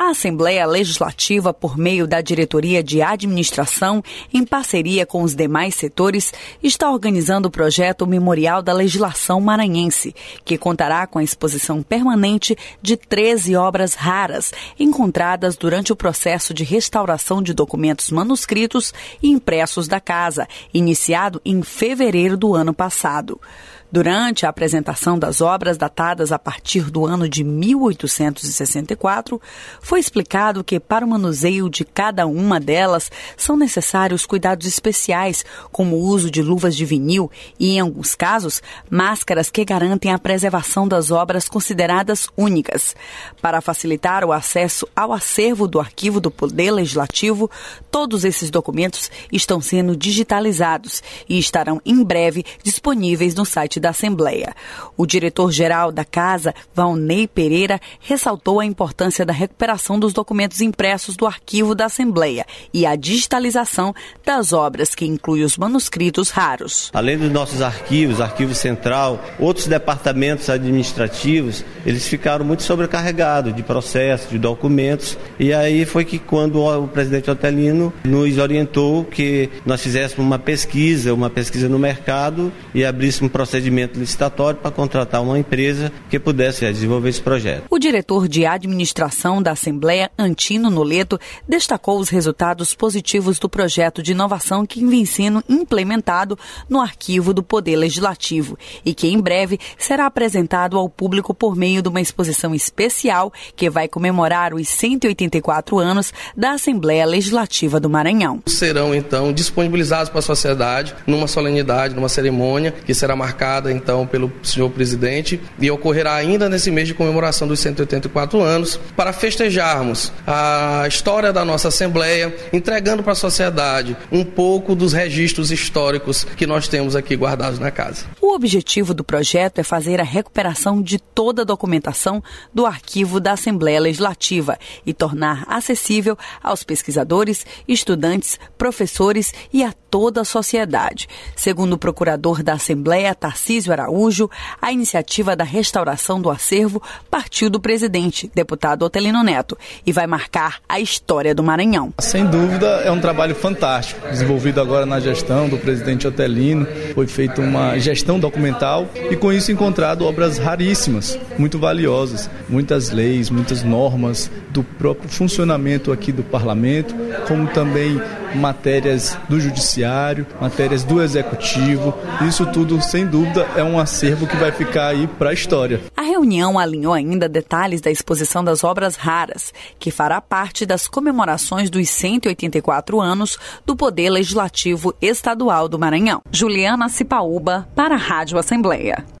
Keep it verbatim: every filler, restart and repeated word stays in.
A Assembleia Legislativa, por meio da Diretoria de Administração, em parceria com os demais setores, está organizando o projeto Memorial da Legislação Maranhense, que contará com a exposição permanente de treze obras raras, encontradas durante o processo de restauração de documentos manuscritos e impressos da Casa, iniciado em fevereiro do ano passado. Durante a apresentação das obras datadas a partir do ano de mil oitocentos e sessenta e quatro, foi explicado que para o manuseio de cada uma delas são necessários cuidados especiais, como o uso de luvas de vinil e, em alguns casos, máscaras que garantem a preservação das obras consideradas únicas. Para facilitar o acesso ao acervo do Arquivo do Poder Legislativo, todos esses documentos estão sendo digitalizados e estarão em breve disponíveis no site da Assembleia. O diretor-geral da Casa, Valnei Pereira, ressaltou a importância da recuperação dos documentos impressos do arquivo da Assembleia e a digitalização das obras, que inclui os manuscritos raros. Além dos nossos arquivos, arquivo central, outros departamentos administrativos, eles ficaram muito sobrecarregados de processos, de documentos, e aí foi que quando o presidente Otelino nos orientou que nós fizéssemos uma pesquisa, uma pesquisa no mercado e abríssemos um procedimento licitatório para contratar uma empresa que pudesse desenvolver esse projeto. O diretor de administração da Assembleia, Antino Noleto, destacou os resultados positivos do projeto de inovação que vem sendo implementado no Arquivo do Poder Legislativo e que em breve será apresentado ao público por meio de uma exposição especial que vai comemorar os cento e oitenta e quatro anos da Assembleia Legislativa do Maranhão. Serão então disponibilizados para a sociedade numa solenidade, numa cerimônia que será marcada então pelo senhor presidente e ocorrerá ainda nesse mês de comemoração dos cento e oitenta e quatro anos para festejarmos a história da nossa Assembleia, entregando para a sociedade um pouco dos registros históricos que nós temos aqui guardados na casa. O objetivo do projeto é fazer a recuperação de toda a documentação do arquivo da Assembleia Legislativa e tornar acessível aos pesquisadores, estudantes, professores e a toda a sociedade. Segundo o procurador da Assembleia, Tarcísio Araújo, a iniciativa da restauração do acervo partiu do presidente, deputado Otelino Neto, e vai marcar a história do Maranhão. Sem dúvida, é um trabalho fantástico, desenvolvido agora na gestão do presidente Otelino. Foi feita uma gestão documental e com isso encontrado obras raríssimas, muito valiosas, muitas leis, muitas normas do próprio funcionamento aqui do parlamento, como também matérias do judiciário, matérias do executivo. Isso tudo, sem dúvida, é um acervo que vai ficar aí para a história. A reunião alinhou ainda detalhes da exposição das obras raras, que fará parte das comemorações dos cento e oitenta e quatro anos do Poder Legislativo Estadual do Maranhão. Juliana Cipaúba, para a Rádio Assembleia.